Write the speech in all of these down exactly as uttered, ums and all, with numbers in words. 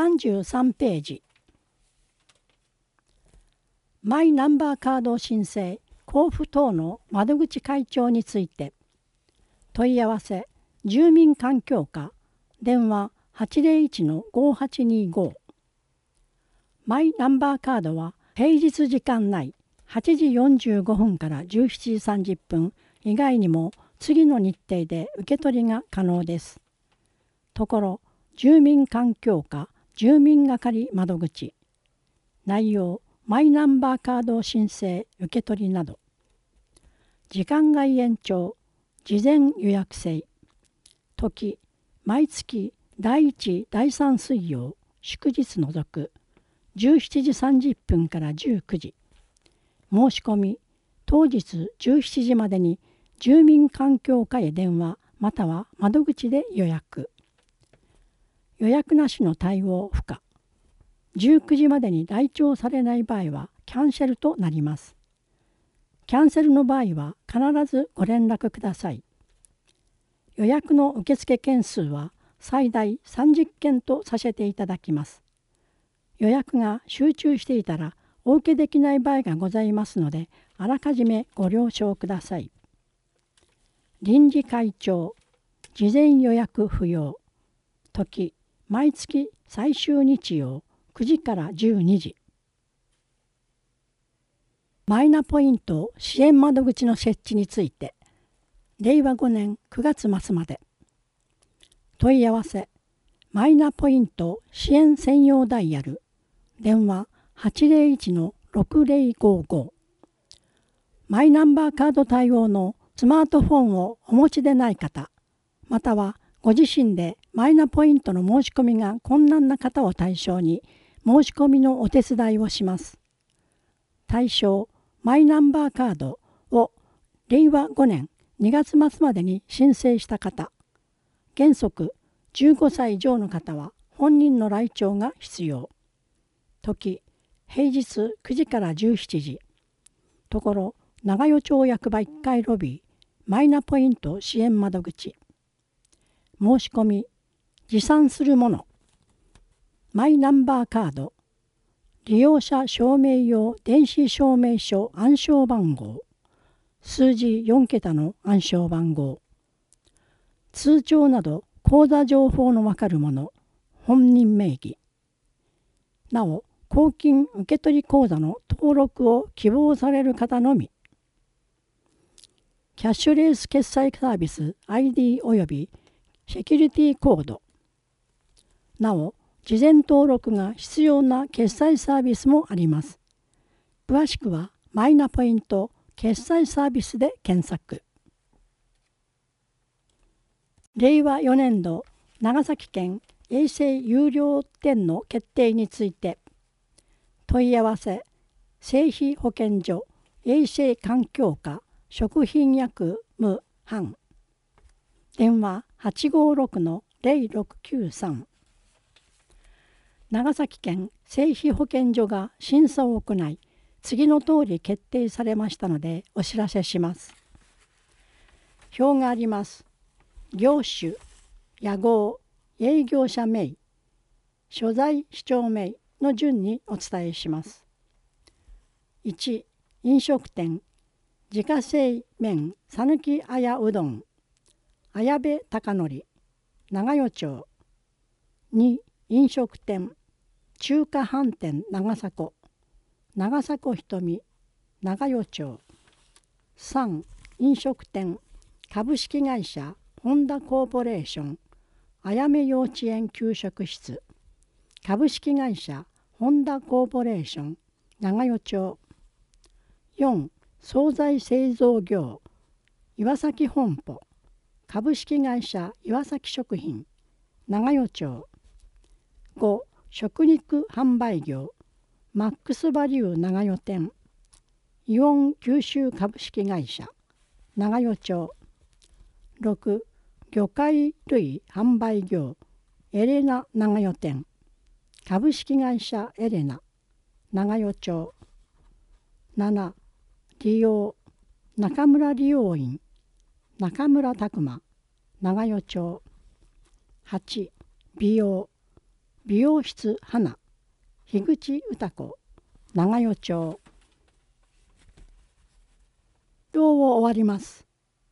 さんじゅうさんページ。マイナンバーカード申請交付等の窓口開帳について問い合わせ住民環境課電話 はちゼロいちのごはちにご。マイナンバーカードは平日時間内はちじよんじゅうごふんからじゅうしちじさんじゅっぷん以外にも次の日程で受け取りが可能です。ところ住民環境課住民係窓口内容マイナンバーカード申請受け取りなど時間外延長事前予約制時毎月だいいちだいさん水曜祝日除くじゅうしちじさんじゅっぷんからじゅうくじ申し込み当日じゅうしちじまでに住民環境課へ電話または窓口で予約予約なしの対応不可じゅうくじまでに来庁されない場合はキャンセルとなります。キャンセルの場合は必ずご連絡ください。予約の受付件数は最大さんじゅっけんとさせていただきます。予約が集中していたらお受けできない場合がございますので、あらかじめご了承ください。臨時開帳、事前予約不要、時、毎月最終日曜くじからじゅうにじ。マイナポイント支援窓口の設置について、れいわごねんくがつ末まで。問い合わせ、マイナポイント支援専用ダイヤル、電話 はちゼロいちのろくゼロごご。マイナンバーカード対応のスマートフォンをお持ちでない方、またはご自身でマイナポイントの申し込みが困難な方を対象に申し込みのお手伝いをします。対象マイナンバーカードをれいわごねんにがつ末までに申請した方、原則じゅうごさい以上の方は本人の来庁が必要。時、平日くじからじゅうしちじ。ところ、長与町役場いっかいロビー、マイナポイント支援窓口。申し込み、持参するもの。マイナンバーカード。利用者証明用電子証明書暗証番号。数字よんけたの暗証番号。通帳など口座情報のわかるもの。本人名義。なお、公金受取口座の登録を希望される方のみ。キャッシュレス決済サービス アイディー およびセキュリティコード。なお、事前登録が必要な決済サービスもあります。詳しくはマイナポイント決済サービスで検索。れいわよねんど長崎県衛生有料店の決定について問い合わせ製品保健所衛生環境課食品薬務班電話 はちごろくのぜろろくきゅうさん。長崎県製品保健所が審査を行い次の通り決定されましたのでお知らせします。表があります。業種、屋号、営業者名、所在市町名の順にお伝えします。いち、飲食店、自家製麺さぬきあやうどん、綾部貴則、長与町。に、飲食店、中華飯店長迫、長迫ひとみ、長与町。さん、飲食店、株式会社本田コーポレーション、あやめ幼稚園給食室、株式会社本田コーポレーション、長与町。よん、惣菜製造業、岩崎本舗、株式会社岩崎食品、長与町。ご、食肉販売業、マックスバリュー長与店、イオン九州株式会社、長与町。ろく、魚介類販売業、エレナ長与店、株式会社エレナ、長与町。なな、利用、中村利用院、中村拓磨、長与町。はち、美容、 美容室花樋口歌子長与町。動を終わります。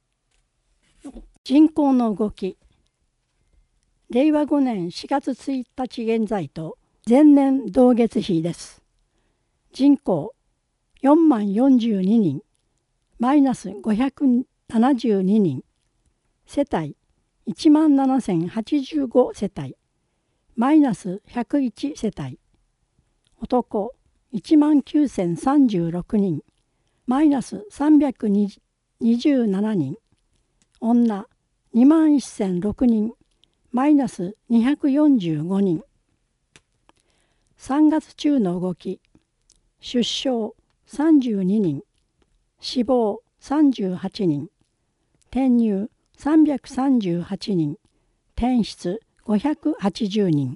人口の動き。れいわごねんしがつついたち現在と前年同月比です。人口よんまんよんじゅうににん、マイナスごひゃくななじゅうににん。世帯いちまんななせんはちじゅうご世帯、マイナスひゃくいち世帯。男いちまんきゅうせんさんじゅうろくにん、マイナスさんびゃくにじゅうななにん。女にまんせんろくにん、マイナスにひゃくよんじゅうごにん。さんがつ中の動き。出生さんじゅうににん、死亡さんじゅうはちにん、転入さんびゃくさんじゅうはちにん、転出ごひゃくはちじゅうにん。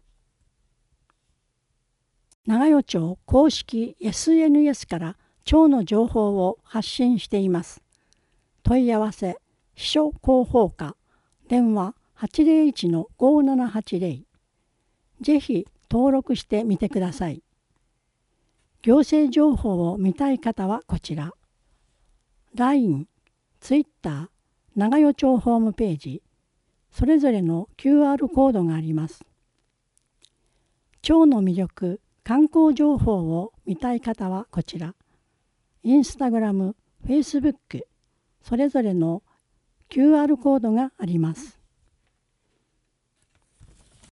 長与町公式 エスエヌエス から町の情報を発信しています。問い合わせ秘書広報課電話 はちぜろいちのごーななはちぜろ。ぜひ登録してみてください。行政情報を見たい方はこちら。ライン、ツイッター、長与町ホームページ、それぞれの キューアール コードがあります。町の魅力、観光情報を見たい方はこちら。インスタグラム、フェイスブック、それぞれの キューアール コードがあります。